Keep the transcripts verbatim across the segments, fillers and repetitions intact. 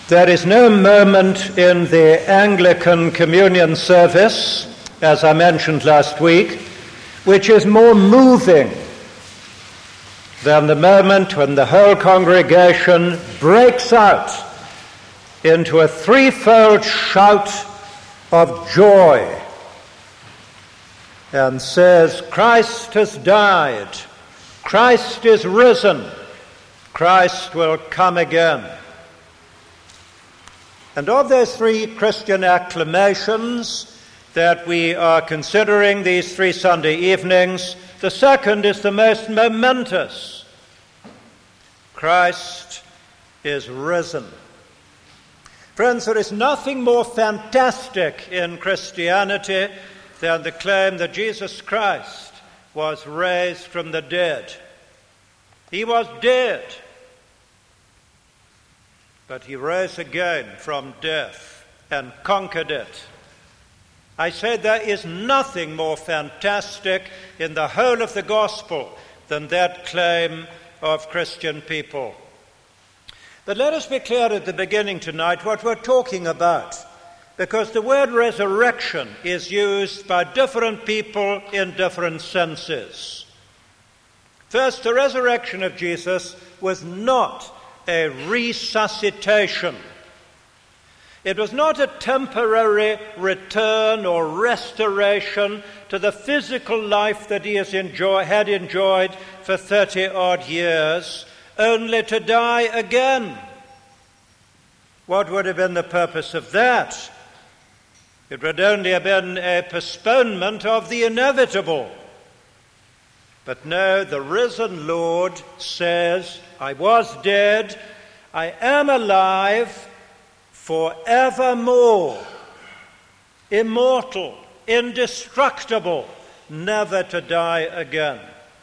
There is no moment in the Anglican communion service, as I mentioned last week, which is more moving than the moment when the whole congregation breaks out into a threefold shout of joy and says, Christ has died, Christ is risen, Christ will come again. And of those three Christian acclamations that we are considering these three Sunday evenings, the second is the most momentous. Christ is risen. Friends, there is nothing more fantastic in Christianity than the claim that Jesus Christ was raised from the dead. He was dead, but he rose again from death and conquered it. I say there is nothing more fantastic in the whole of the gospel than that claim of Christian people. But let us be clear at the beginning tonight what we're talking about, because the word resurrection is used by different people in different senses. First, the resurrection of Jesus was not a resuscitation. It was not a temporary return or restoration to the physical life that he has enjoy, had enjoyed for thirty-odd years, only to die again. What would have been the purpose of that? It would only have been a postponement of the inevitable. But no, the risen Lord says, I was dead, I am alive forevermore, immortal, indestructible, never to die again.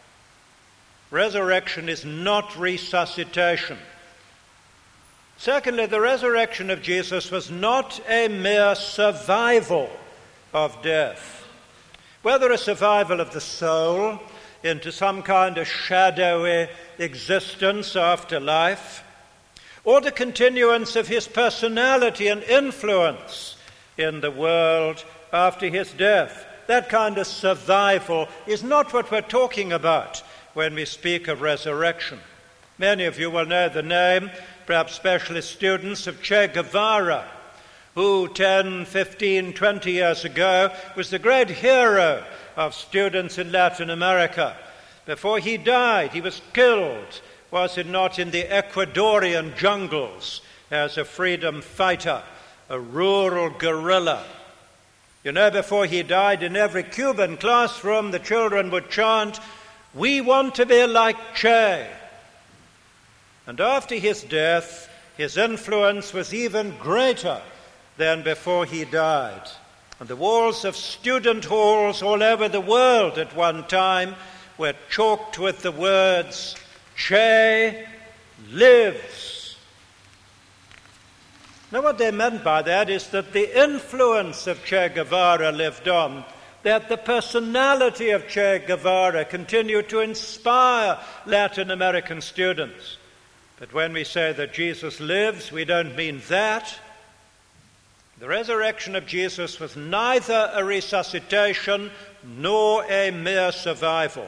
Resurrection is not resuscitation. Secondly, the resurrection of Jesus was not a mere survival of death, whether a survival of the soul into some kind of shadowy existence after life, or the continuance of his personality and influence in the world after his death. That kind of survival is not what we're talking about when we speak of resurrection. Many of you will know the name, perhaps specialist students, of Che Guevara, who ten, fifteen, twenty years ago was the great hero of students in Latin America. Before he died, he was killed, was it not, in the Ecuadorian jungles as a freedom fighter, a rural guerrilla. You know, before he died, in every Cuban classroom, the children would chant, "We want to be like Che." And after his death, his influence was even greater than before he died. And the walls of student halls all over the world at one time were chalked with the words, Che lives. Now what they meant by that is that the influence of Che Guevara lived on, that the personality of Che Guevara continued to inspire Latin American students. But when we say that Jesus lives, we don't mean that. The resurrection of Jesus was neither a resuscitation nor a mere survival.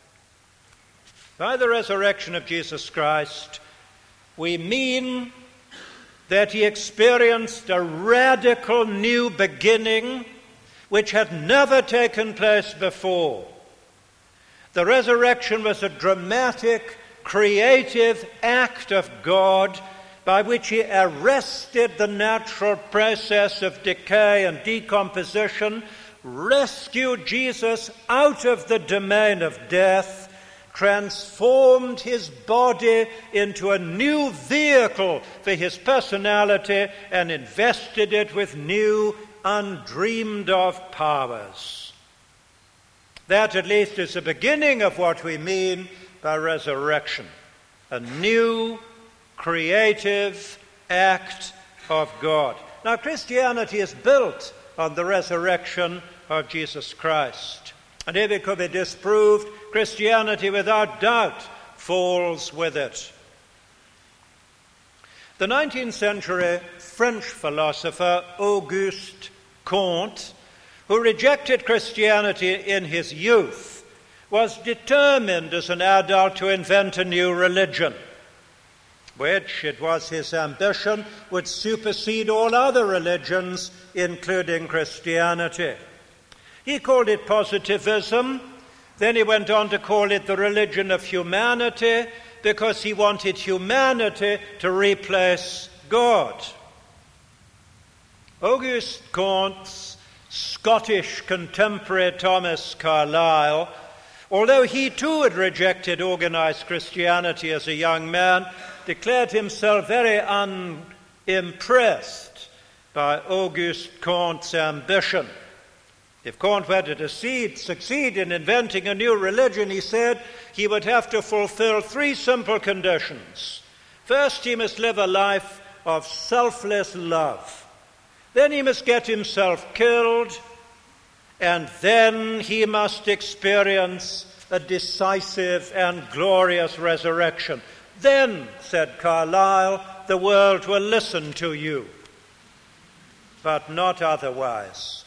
By the resurrection of Jesus Christ, we mean that he experienced a radical new beginning which had never taken place before. The resurrection was a dramatic, creative act of God by which he arrested the natural process of decay and decomposition, rescued Jesus out of the domain of death, transformed his body into a new vehicle for his personality, and invested it with new, undreamed of powers. That at least is the beginning of what we mean by resurrection, a new, creative act of God. Now, Christianity is built on the resurrection of Jesus Christ. And if it could be disproved, Christianity without doubt falls with it. The nineteenth century French philosopher Auguste Comte, who rejected Christianity in his youth, was determined as an adult to invent a new religion, which, it was his ambition, would supersede all other religions, including Christianity. He called it positivism. Then he went on to call it the religion of humanity, because he wanted humanity to replace God. Auguste Comte's Scottish contemporary Thomas Carlyle, although he too had rejected organized Christianity as a young man, declared himself very unimpressed by Auguste Comte's ambition. If Comte were to succeed in inventing a new religion, he said, he would have to fulfill three simple conditions. First, he must live a life of selfless love. Then he must get himself killed, and then he must experience a decisive and glorious resurrection. Then, said Carlyle, the world will listen to you, but not otherwise.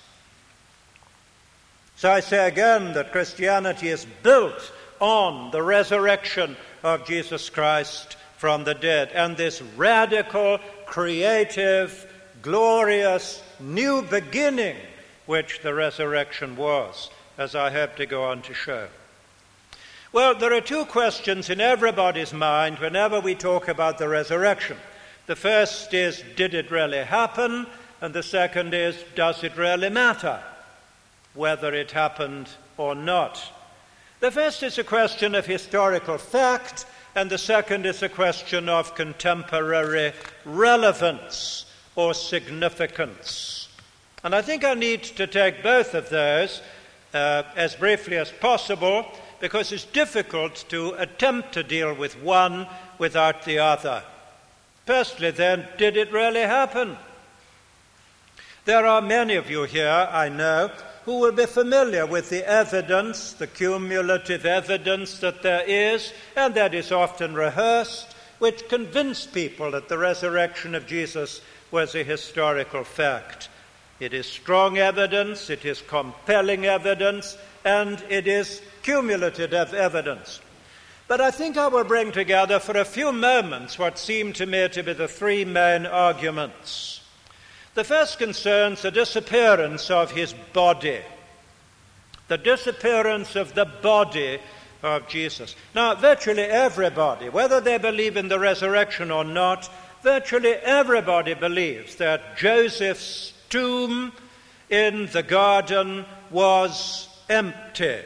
So I say again that Christianity is built on the resurrection of Jesus Christ from the dead, and this radical, creative, glorious new beginning which the resurrection was, as I hope to go on to show. Well, there are two questions in everybody's mind whenever we talk about the resurrection. The first is, did it really happen? And the second is, does it really matter whether it happened or not? The first is a question of historical fact, and the second is a question of contemporary relevance or significance. And I think I need to take both of those uh, as briefly as possible, because it's difficult to attempt to deal with one without the other. Firstly, then, did it really happen? There are many of you here, I know, who will be familiar with the evidence, the cumulative evidence that there is, and that is often rehearsed, which convince people that the resurrection of Jesus was a historical fact. It is strong evidence, it is compelling evidence, and it is cumulative evidence. But I think I will bring together for a few moments what seem to me to be the three main arguments. The first concerns the disappearance of his body, the disappearance of the body of Jesus. Now, virtually everybody, whether they believe in the resurrection or not, virtually everybody believes that Joseph's tomb in the garden was empty,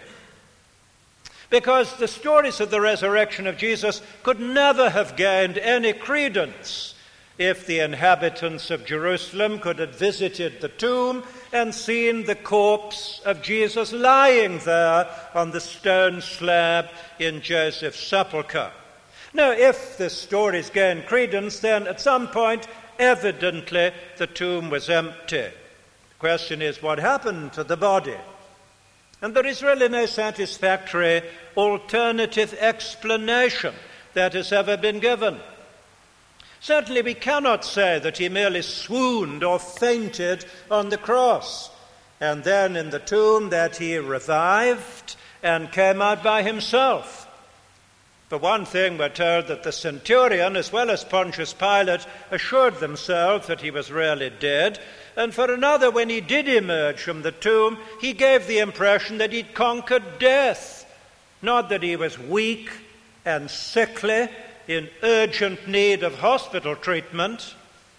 because the stories of the resurrection of Jesus could never have gained any credence if the inhabitants of Jerusalem could have visited the tomb and seen the corpse of Jesus lying there on the stone slab in Joseph's sepulchre. Now, if the stories gain credence, then at some point, evidently, the tomb was empty. The question is, what happened to the body? And there is really no satisfactory alternative explanation that has ever been given. Certainly we cannot say that he merely swooned or fainted on the cross, and then in the tomb that he revived and came out by himself. For one thing, we're told that the centurion, as well as Pontius Pilate, assured themselves that he was really dead. And for another, when he did emerge from the tomb, he gave the impression that he'd conquered death, not that he was weak and sickly, in urgent need of hospital treatment.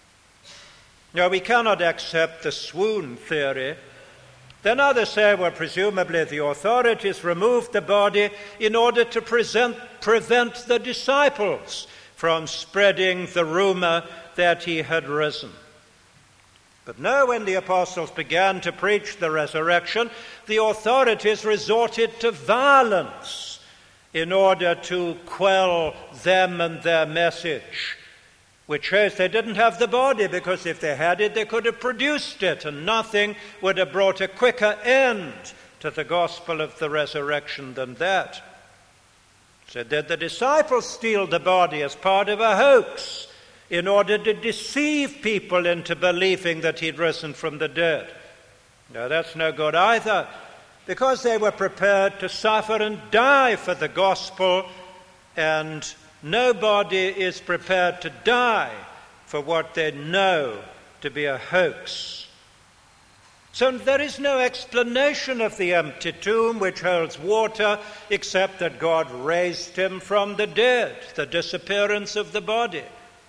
Now, we cannot accept the swoon theory. Then others say, well, presumably the authorities removed the body in order to present, prevent the disciples from spreading the rumor that he had risen. But no, when the apostles began to preach the resurrection, the authorities resorted to violence in order to quell them and their message, which shows they didn't have the body, because if they had it, they could have produced it, and nothing would have brought a quicker end to the gospel of the resurrection than that. So did the disciples steal the body as part of a hoax in order to deceive people into believing that he'd risen from the dead. No, that's no good either, because they were prepared to suffer and die for the gospel, and nobody is prepared to die for what they know to be a hoax. So there is no explanation of the empty tomb which holds water except that God raised him from the dead, the disappearance of the body.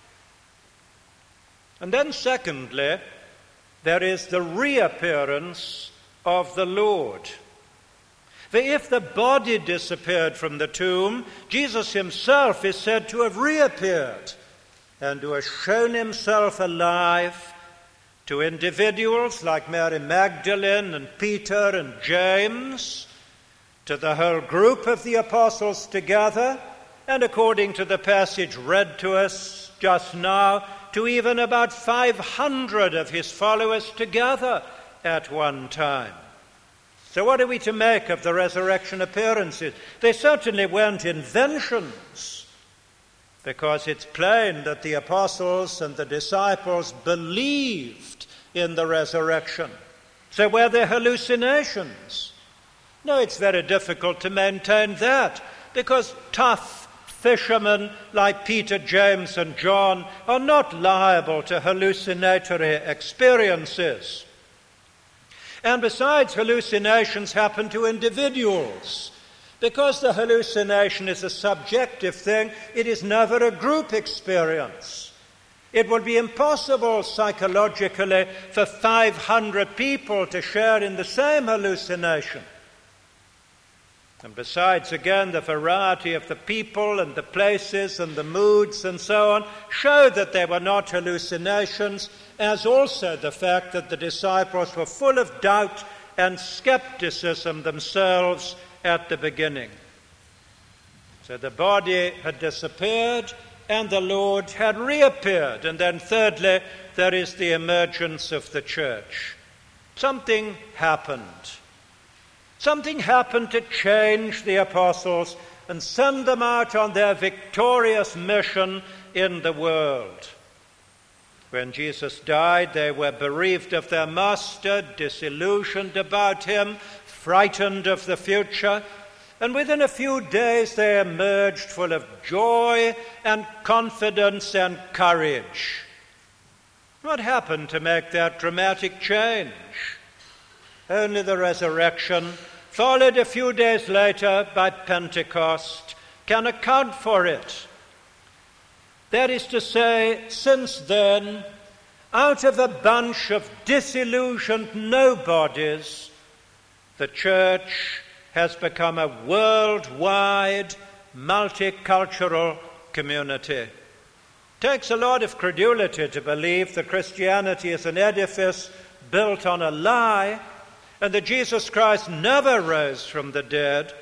And then secondly, there is the reappearance of the Lord. For if the body disappeared from the tomb, Jesus himself is said to have reappeared and to have shown himself alive to individuals like Mary Magdalene and Peter and James, to the whole group of the apostles together, and according to the passage read to us just now, to even about five hundred of his followers together at one time. So what are we to make of the resurrection appearances? They certainly weren't inventions, because it's plain that the apostles and the disciples believed in the resurrection. So were they hallucinations? No, it's very difficult to maintain that, because tough fishermen like Peter, James, and John are not liable to hallucinatory experiences. And besides, hallucinations happen to individuals. Because the hallucination is a subjective thing, it is never a group experience. It would be impossible psychologically for five hundred people to share in the same hallucination. And besides, again, the variety of the people and the places and the moods and so on show that they were not hallucinations, as also the fact that the disciples were full of doubt and skepticism themselves at the beginning. So the body had disappeared and the Lord had reappeared. And then thirdly, there is the emergence of the church. Something happened. Something happened to change the apostles and send them out on their victorious mission in the world. When Jesus died, they were bereaved of their master, disillusioned about him, frightened of the future, and within a few days they emerged full of joy and confidence and courage. What happened to make that dramatic change? Only the resurrection, followed a few days later by Pentecost, can account for it. That is to say, since then, out of a bunch of disillusioned nobodies, the church has become a worldwide, multicultural community. It takes a lot of credulity to believe that Christianity is an edifice built on a lie, and that Jesus Christ never rose from the dead.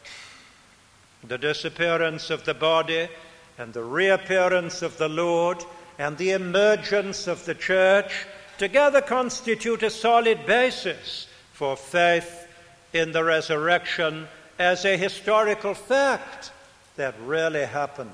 The disappearance of the body and the reappearance of the Lord and the emergence of the church together constitute a solid basis for faith in the resurrection as a historical fact that really happened.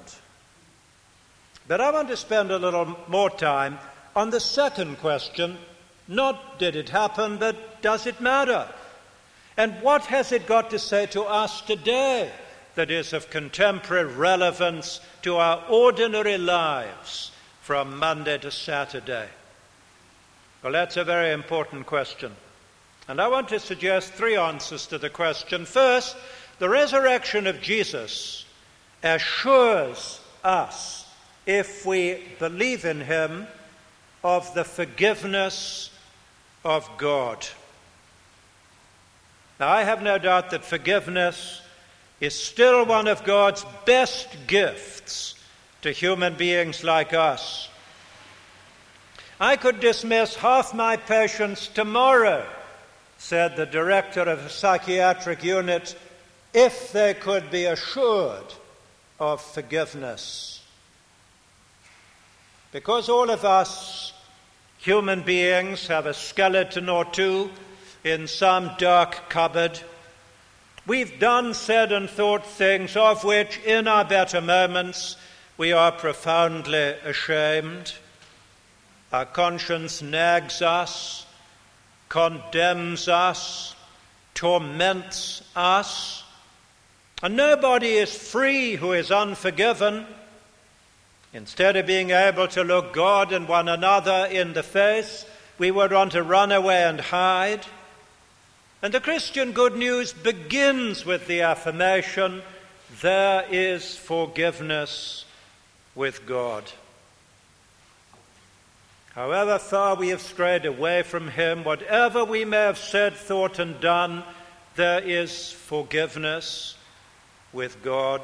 But I want to spend a little more time on the second question. Not did it happen, but does it matter? And what has it got to say to us today that is of contemporary relevance to our ordinary lives from Monday to Saturday? Well, that's a very important question. And I want to suggest three answers to the question. First, the resurrection of Jesus assures us, if we believe in him, of the forgiveness of God. Now, I have no doubt that forgiveness is still one of God's best gifts to human beings like us. I could dismiss half my patients tomorrow, said the director of a psychiatric unit, if they could be assured of forgiveness. Because all of us human beings have a skeleton or two in some dark cupboard. We've done, said, and thought things of which, in our better moments, we are profoundly ashamed. Our conscience nags us, condemns us, torments us, and nobody is free who is unforgiven. Instead of being able to look God and one another in the face, we would want to run away and hide. And the Christian good news begins with the affirmation, there is forgiveness with God. However far we have strayed away from him, whatever we may have said, thought, and done, there is forgiveness with God.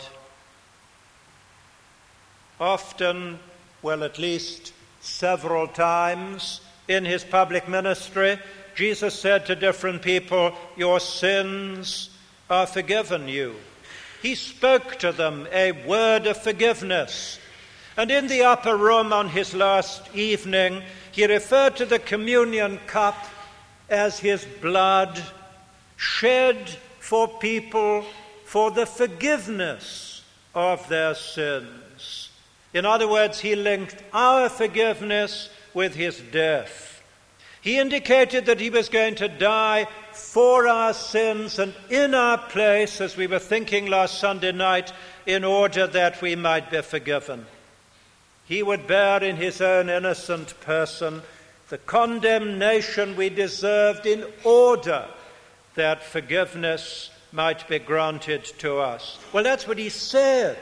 Often, well, at least several times in his public ministry, Jesus said to different people, your sins are forgiven you. He spoke to them a word of forgiveness. And in the upper room on his last evening, he referred to the communion cup as his blood shed for people for the forgiveness of their sins. In other words, he linked our forgiveness with his death. He indicated that he was going to die for our sins and in our place, as we were thinking last Sunday night, in order that we might be forgiven. He would bear in his own innocent person the condemnation we deserved in order that forgiveness might be granted to us. Well, that's what he said.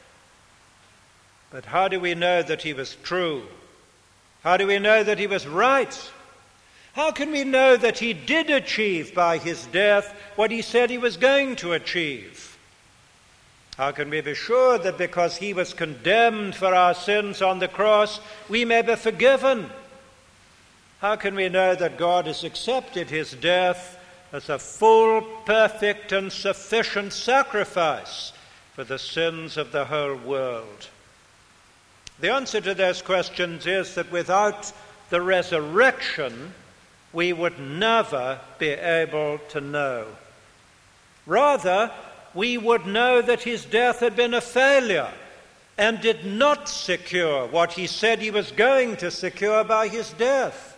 But how do we know that he was true? How do we know that he was right? How can we know that he did achieve by his death what he said he was going to achieve? How can we be sure that because he was condemned for our sins on the cross, we may be forgiven? How can we know that God has accepted his death as a full, perfect, and sufficient sacrifice for the sins of the whole world? The answer to those questions is that without the resurrection, we would never be able to know. Rather, we would know that his death had been a failure and did not secure what he said he was going to secure by his death.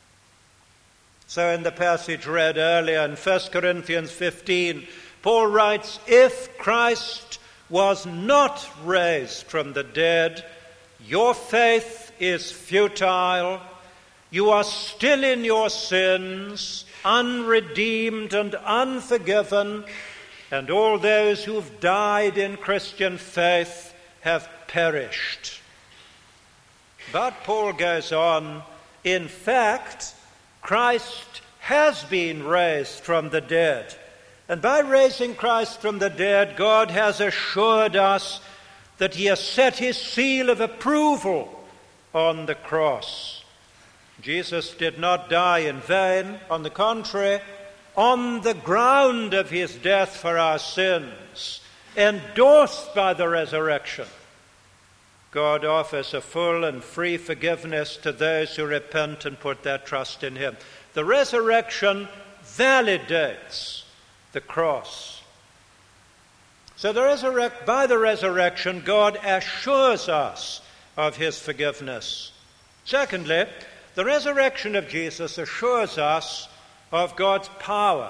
So in the passage read earlier in First Corinthians fifteen, Paul writes, if Christ was not raised from the dead, your faith is futile, you are still in your sins, unredeemed and unforgiven, and all those who've died in Christian faith have perished. But Paul goes on, in fact, Christ has been raised from the dead. And by raising Christ from the dead, God has assured us that he has set his seal of approval on the cross. Jesus did not die in vain. On the contrary, on the ground of his death for our sins, endorsed by the resurrection, God offers a full and free forgiveness to those who repent and put their trust in him. The resurrection validates the cross. So the resurrect, by the resurrection, God assures us of his forgiveness. Secondly, the resurrection of Jesus assures us of God's power.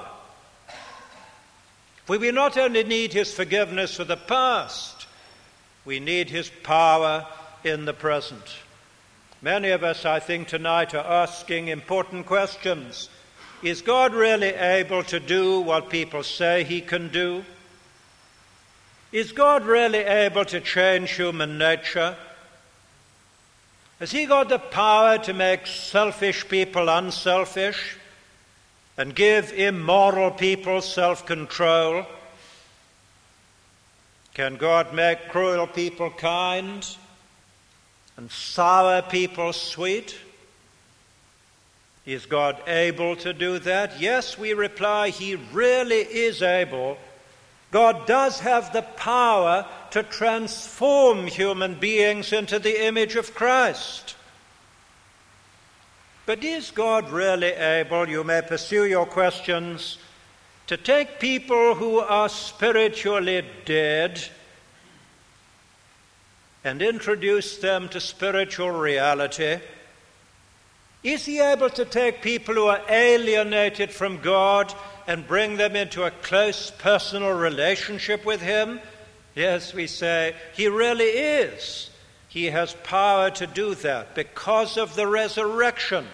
For we not only need his forgiveness for the past, we need his power in the present. Many of us, I think, tonight are asking important questions. Is God really able to do what people say he can do? Is God really able to change human nature? Has he got the power to make selfish people unselfish and give immoral people self-control? Can God make cruel people kind and sour people sweet? Is God able to do that? Yes, we reply, he really is able. God does have the power to transform human beings into the image of Christ. But is God really able, you may pursue your questions, to take people who are spiritually dead and introduce them to spiritual reality? Is he able to take people who are alienated from God and bring them into a close personal relationship with him? Yes, we say, he really is. He has power to do that because of the resurrection.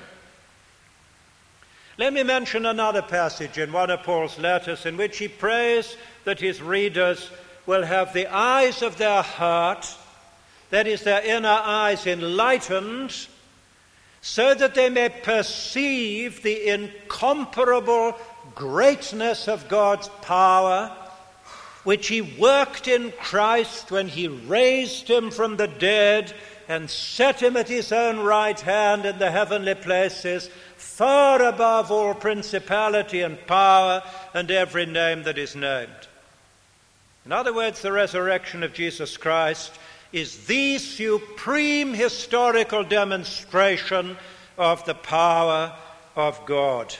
Let me mention another passage in one of Paul's letters in which he prays that his readers will have the eyes of their heart, that is, their inner eyes, enlightened, so that they may perceive the incomparable greatness of God's power, which he worked in Christ when he raised him from the dead and set him at his own right hand in the heavenly places, far above all principality and power and every name that is named. In other words, the resurrection of Jesus Christ is the supreme historical demonstration of the power of God.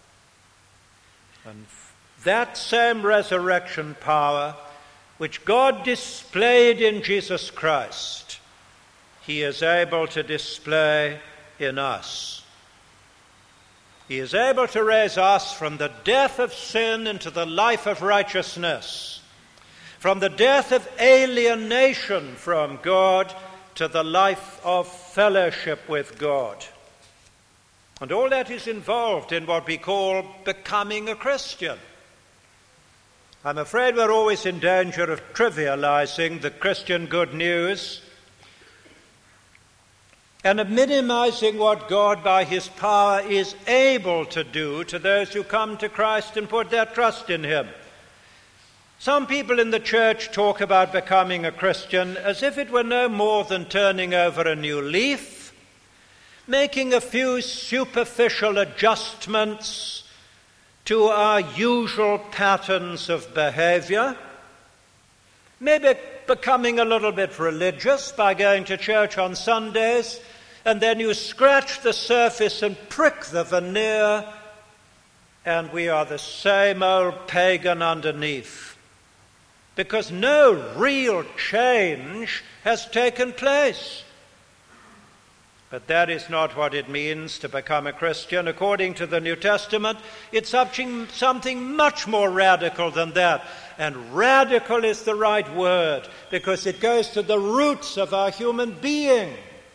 And that same resurrection power which God displayed in Jesus Christ, he is able to display in us. He is able to raise us from the death of sin into the life of righteousness, from the death of alienation from God to the life of fellowship with God. And all that is involved in what we call becoming a Christian. I'm afraid we're always in danger of trivializing the Christian good news and of minimizing what God by his power is able to do to those who come to Christ and put their trust in him. Some people in the church talk about becoming a Christian as if it were no more than turning over a new leaf, making a few superficial adjustments to our usual patterns of behavior, maybe becoming a little bit religious by going to church on Sundays, and then you scratch the surface and prick the veneer, and we are the same old pagan underneath, because no real change has taken place. But that is not what it means to become a Christian. According to the New Testament, it's something, something much more radical than that. And radical is the right word, because it goes to the roots of our human being.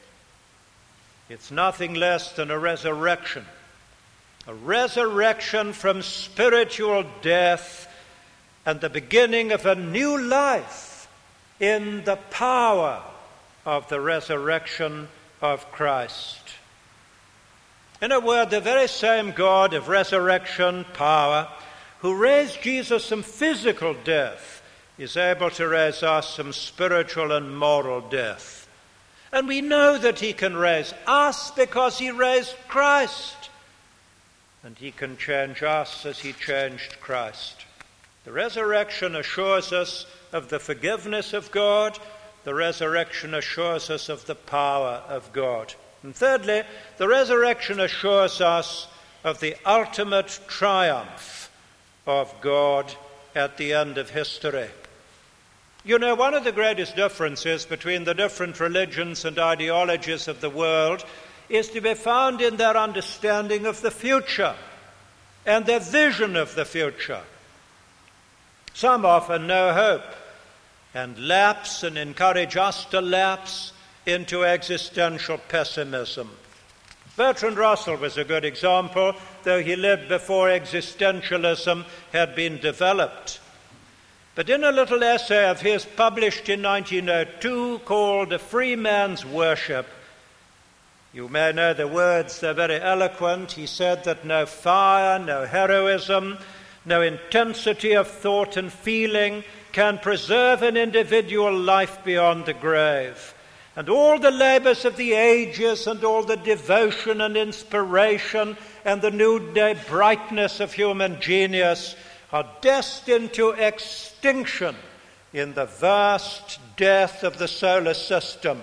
It's nothing less than a resurrection. A resurrection from spiritual death and the beginning of a new life in the power of the resurrection of Christ. In a word, the very same God of resurrection power who raised Jesus from physical death is able to raise us from spiritual and moral death. And we know that he can raise us because he raised Christ. And he can change us as he changed Christ. The resurrection assures us of the forgiveness of God. The resurrection assures us of the power of God. And thirdly, the resurrection assures us of the ultimate triumph of God at the end of history. You know, one of the greatest differences between the different religions and ideologies of the world is to be found in their understanding of the future and their vision of the future. Some offer no hope and lapse and encourage us to lapse into existential pessimism. Bertrand Russell was a good example, though he lived before existentialism had been developed. But in a little essay of his published in nineteen oh two called A Free Man's Worship, you may know the words, they're very eloquent. He said that no fire, no heroism, no intensity of thought and feeling can preserve an individual life beyond the grave. And all the labors of the ages and all the devotion and inspiration and the noonday brightness of human genius are destined to extinction in the vast death of the solar system.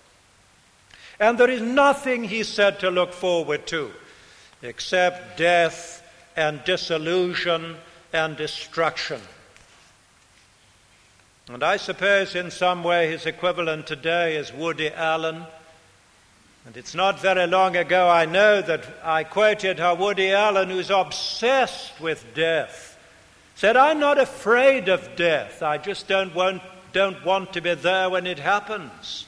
And there is nothing, he said, to look forward to except death and disillusion and destruction. And I suppose in some way his equivalent today is Woody Allen. And it's not very long ago, I know, that I quoted how Woody Allen, who's obsessed with death, said, "I'm not afraid of death. I just don't want, don't want to be there when it happens."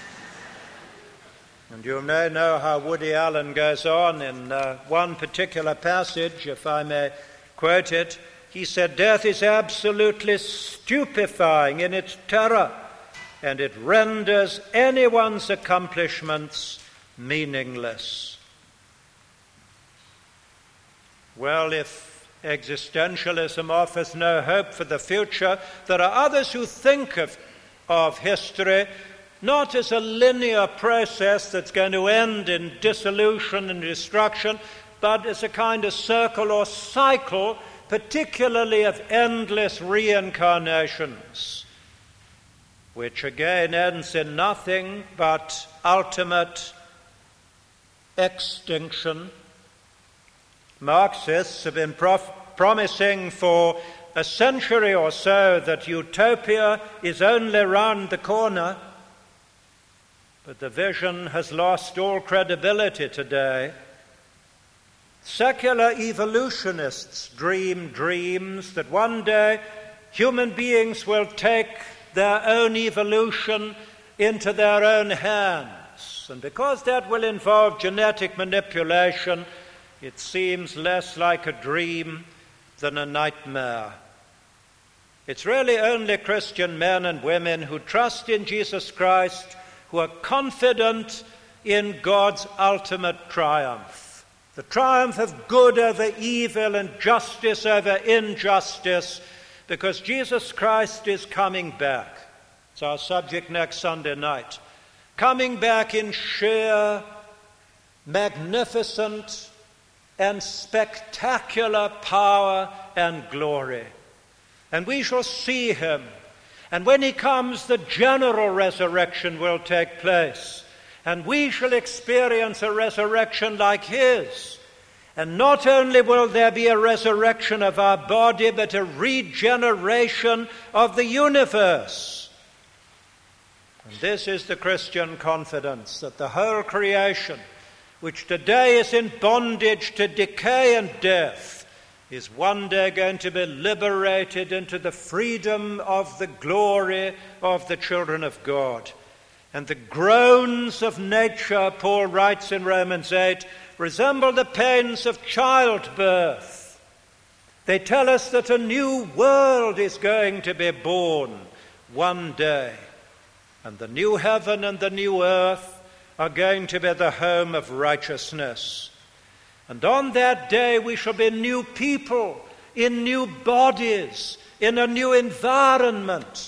And you may know how Woody Allen goes on in uh, one particular passage, if I may quote it. He said, "Death is absolutely stupefying in its terror, and it renders anyone's accomplishments meaningless." Well, if existentialism offers no hope for the future, there are others who think of, of history not as a linear process that's going to end in dissolution and destruction, but as a kind of circle or cycle, particularly of endless reincarnations, which again ends in nothing but ultimate extinction. Marxists have been prof- promising for a century or so that utopia is only round the corner, but the vision has lost all credibility today. Secular evolutionists dream dreams that one day human beings will take their own evolution into their own hands. And because that will involve genetic manipulation, it seems less like a dream than a nightmare. It's really only Christian men and women who trust in Jesus Christ, who are confident in God's ultimate triumph. The triumph of good over evil and justice over injustice, because Jesus Christ is coming back. It's our subject next Sunday night. Coming back in sheer, magnificent, and spectacular power and glory. And we shall see him. And when he comes, the general resurrection will take place. And we shall experience a resurrection like his. And not only will there be a resurrection of our body, but a regeneration of the universe. And this is the Christian confidence, that the whole creation, which today is in bondage to decay and death, is one day going to be liberated into the freedom of the glory of the children of God. And the groans of nature, Paul writes in Romans eight, resemble the pains of childbirth. They tell us that a new world is going to be born one day, and the new heaven and the new earth are going to be the home of righteousness. And on that day we shall be new people, in new bodies, in a new environment.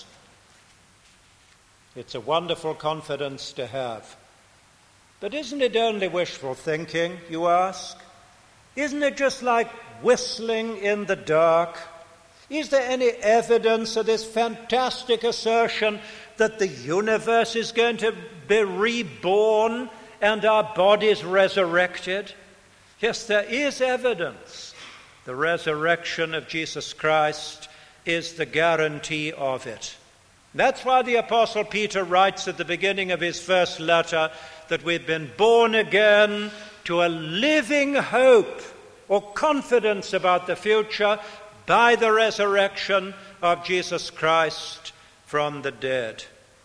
It's a wonderful confidence to have. But isn't it only wishful thinking, you ask? Isn't it just like whistling in the dark? Is there any evidence of this fantastic assertion that the universe is going to be reborn and our bodies resurrected? Yes, there is evidence. The resurrection of Jesus Christ is the guarantee of it. That's why the Apostle Peter writes at the beginning of his first letter that we've been born again to a living hope or confidence about the future by the resurrection of Jesus Christ from the dead.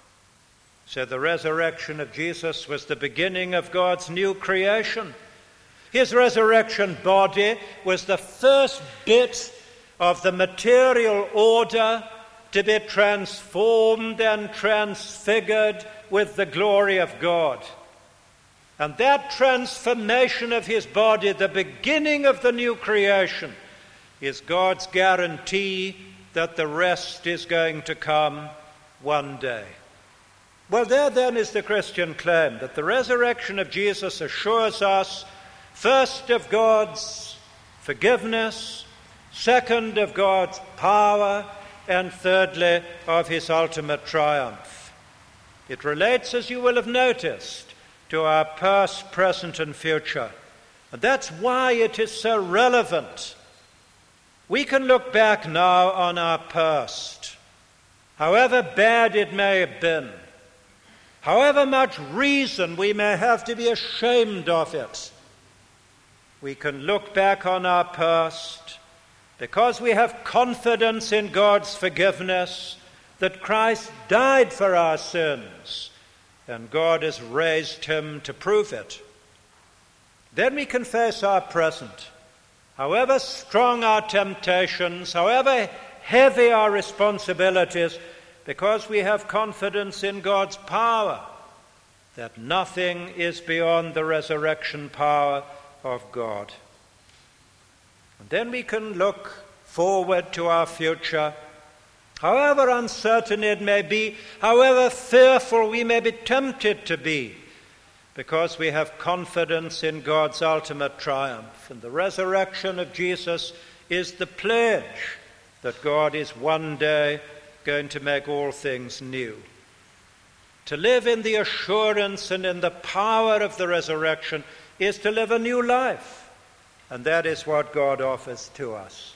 So the resurrection of Jesus was the beginning of God's new creation. His resurrection body was the first bit of the material order to be transformed and transfigured with the glory of God. And that transformation of his body, the beginning of the new creation, is God's guarantee that the rest is going to come one day. Well, there then is the Christian claim, that the resurrection of Jesus assures us, first, of God's forgiveness, second, of God's power, and thirdly, of his ultimate triumph. It relates, as you will have noticed, to our past, present, and future. And that's why it is so relevant. We can look back now on our past. however bad it may have been, however much reason we may have to be ashamed of it, we can look back on our past because we have confidence in God's forgiveness, that Christ died for our sins, and God has raised him to prove it. Then we can face our present. However strong our temptations, however heavy our responsibilities, because we have confidence in God's power, that nothing is beyond the resurrection power of God. And then we can look forward to our future, however uncertain it may be, however fearful we may be tempted to be, because we have confidence in God's ultimate triumph. And the resurrection of Jesus is the pledge that God is one day going to make all things new. To live in the assurance and in the power of the resurrection is to live a new life, and that is what God offers to us.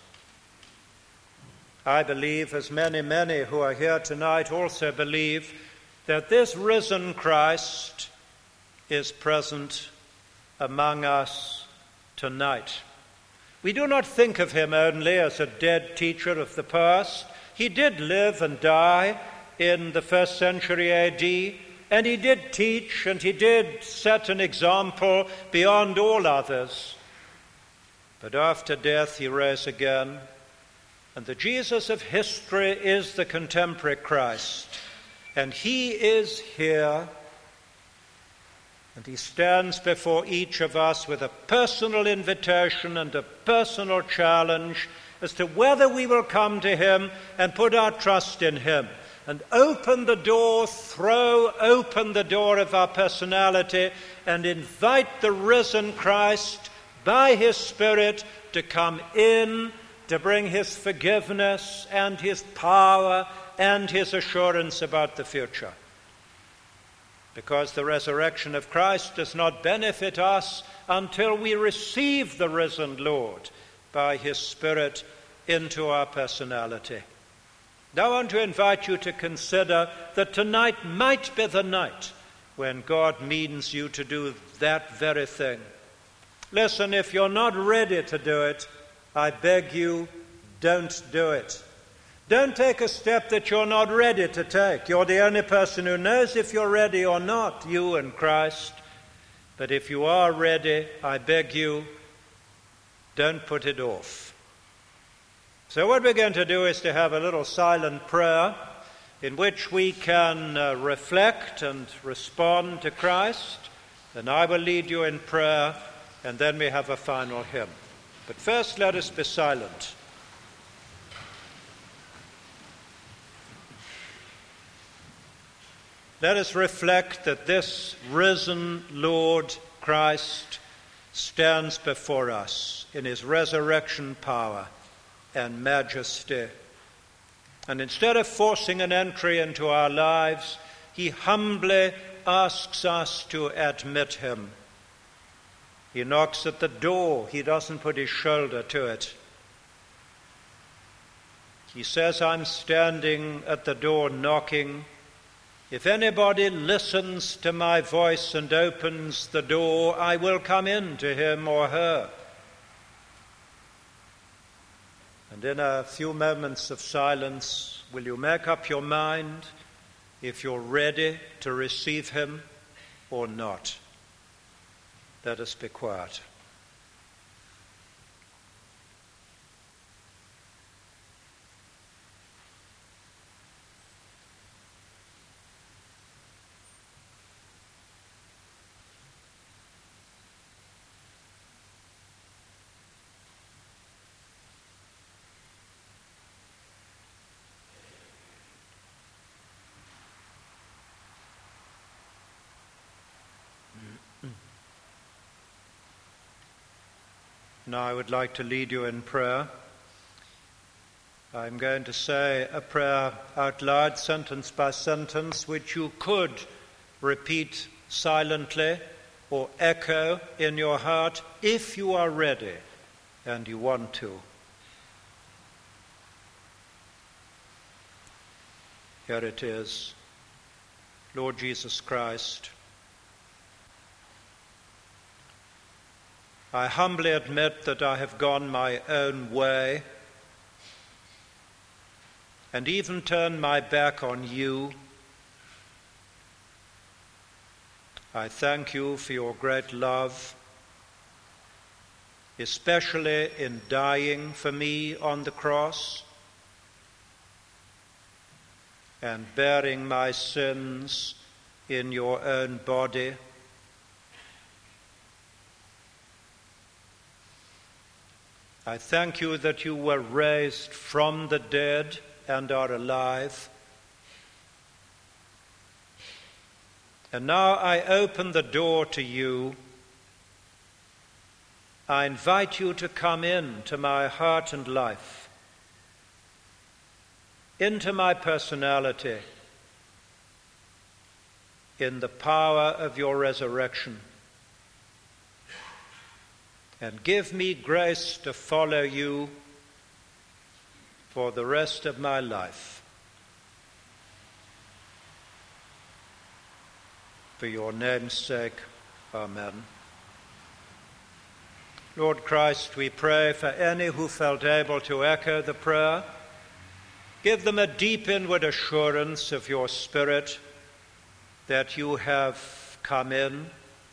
I believe, as many, many who are here tonight also believe, that this risen Christ is present among us tonight. We do not think of him only as a dead teacher of the past. He did live and die in the first century A D, and he did teach and he did set an example beyond all others. But after death he rose again, and the Jesus of history is the contemporary Christ, and he is here. And he stands before each of us with a personal invitation and a personal challenge as to whether we will come to him and put our trust in him and open the door, throw open the door of our personality and invite the risen Christ by his Spirit to come in, to bring his forgiveness and his power and his assurance about the future. Because the resurrection of Christ does not benefit us until we receive the risen Lord by his Spirit into our personality. Now I want to invite you to consider that tonight might be the night when God means you to do that very thing. Listen, if you're not ready to do it, I beg you, don't do it. Don't take a step that you're not ready to take. You're the only person who knows if you're ready or not, you and Christ. But if you are ready, I beg you, don't put it off. So what we're going to do is to have a little silent prayer in which we can uh, reflect and respond to Christ. And I will lead you in prayer, and then we have a final hymn. But first, let us be silent. Let us reflect that this risen Lord Christ stands before us in his resurrection power and majesty. And instead of forcing an entry into our lives, he humbly asks us to admit him. He knocks at the door. He doesn't put his shoulder to it. He says, I'm standing at the door knocking. If anybody listens to my voice and opens the door, I will come in to him or her. And in a few moments of silence, will you make up your mind if you're ready to receive him or not? Let us be quiet. Now I would like to lead you in prayer. I'm going to say a prayer out loud, sentence by sentence, which you could repeat silently or echo in your heart if you are ready and you want to. Here it is. Lord Jesus Christ, I humbly admit that I have gone my own way and even turned my back on you. I thank you for your great love, especially in dying for me on the cross and bearing my sins in your own body. I thank you that you were raised from the dead and are alive. And now I open the door to you. I invite you to come into my heart and life, into my personality, in the power of your resurrection, and give me grace to follow you for the rest of my life. For your name's sake, amen. Lord Christ, we pray for any who felt able to echo the prayer. Give them a deep inward assurance of your Spirit that you have come in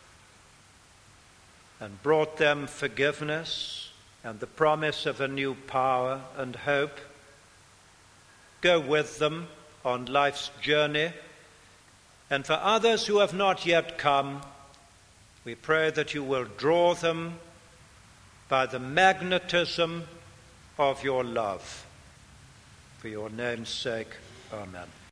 and brought them forgiveness and the promise of a new power and hope. Go with them on life's journey. And for others who have not yet come, we pray that you will draw them by the magnetism of your love. For your name's sake, amen.